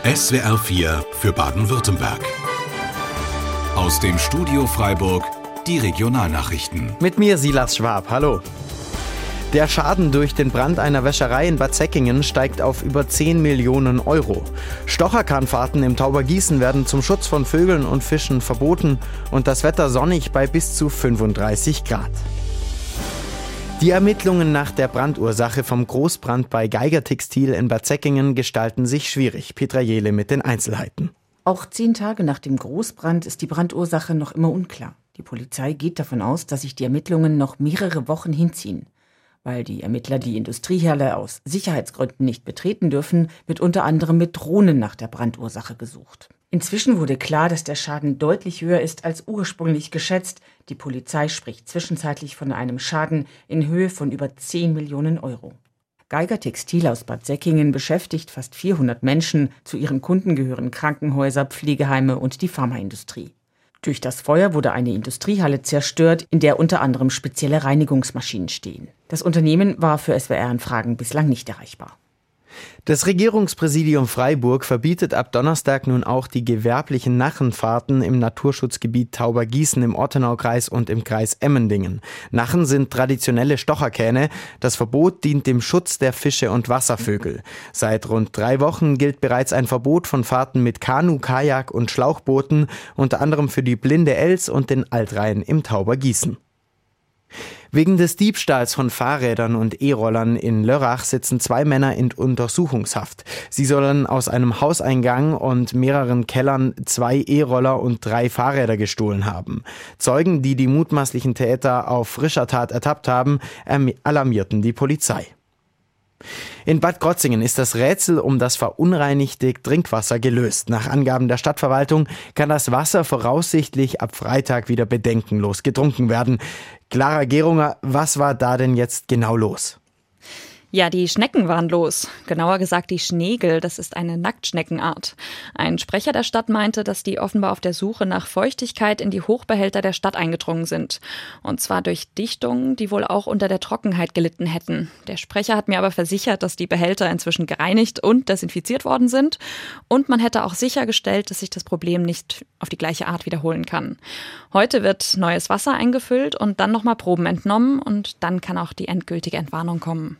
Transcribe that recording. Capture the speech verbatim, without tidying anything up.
S W R vier für Baden-Württemberg. Aus dem Studio Freiburg die Regionalnachrichten. Mit mir Silas Schwab, hallo. Der Schaden durch den Brand einer Wäscherei in Bad Säckingen steigt auf über zehn Millionen Euro. Stocherkahnfahrten im Taubergießen werden zum Schutz von Vögeln und Fischen verboten und das Wetter sonnig bei bis zu fünfunddreißig Grad. Die Ermittlungen nach der Brandursache vom Großbrand bei Geiger Textil in Bad Säckingen gestalten sich schwierig. Petra Jehle mit den Einzelheiten. Auch zehn Tage nach dem Großbrand ist die Brandursache noch immer unklar. Die Polizei geht davon aus, dass sich die Ermittlungen noch mehrere Wochen hinziehen. Weil die Ermittler die Industriehalle aus Sicherheitsgründen nicht betreten dürfen, wird unter anderem mit Drohnen nach der Brandursache gesucht. Inzwischen wurde klar, dass der Schaden deutlich höher ist als ursprünglich geschätzt. Die Polizei spricht zwischenzeitlich von einem Schaden in Höhe von über zehn Millionen Euro. Geiger Textil aus Bad Säckingen beschäftigt fast vierhundert Menschen. Zu ihren Kunden gehören Krankenhäuser, Pflegeheime und die Pharmaindustrie. Durch das Feuer wurde eine Industriehalle zerstört, in der unter anderem spezielle Reinigungsmaschinen stehen. Das Unternehmen war für S W R-Anfragen bislang nicht erreichbar. Das Regierungspräsidium Freiburg verbietet ab Donnerstag nun auch die gewerblichen Nachenfahrten im Naturschutzgebiet Taubergießen im Ortenaukreis und im Kreis Emmendingen. Nachen sind traditionelle Stocherkähne. Das Verbot dient dem Schutz der Fische und Wasservögel. Seit rund drei Wochen gilt bereits ein Verbot von Fahrten mit Kanu, Kajak und Schlauchbooten, unter anderem für die Blinde Els und den Altrhein im Taubergießen. Wegen des Diebstahls von Fahrrädern und E-Rollern in Lörrach sitzen zwei Männer in Untersuchungshaft. Sie sollen aus einem Hauseingang und mehreren Kellern zwei E-Roller und drei Fahrräder gestohlen haben. Zeugen, die die mutmaßlichen Täter auf frischer Tat ertappt haben, alarmierten die Polizei. In Bad Krozingen ist das Rätsel um das verunreinigte Trinkwasser gelöst. Nach Angaben der Stadtverwaltung kann das Wasser voraussichtlich ab Freitag wieder bedenkenlos getrunken werden. Clara Gerunger, was war da denn jetzt genau los? Ja, die Schnecken waren los. Genauer gesagt die Schnegel, das ist eine Nacktschneckenart. Ein Sprecher der Stadt meinte, dass die offenbar auf der Suche nach Feuchtigkeit in die Hochbehälter der Stadt eingedrungen sind. Und zwar durch Dichtungen, die wohl auch unter der Trockenheit gelitten hätten. Der Sprecher hat mir aber versichert, dass die Behälter inzwischen gereinigt und desinfiziert worden sind. Und man hätte auch sichergestellt, dass sich das Problem nicht auf die gleiche Art wiederholen kann. Heute wird neues Wasser eingefüllt und dann nochmal Proben entnommen und dann kann auch die endgültige Entwarnung kommen.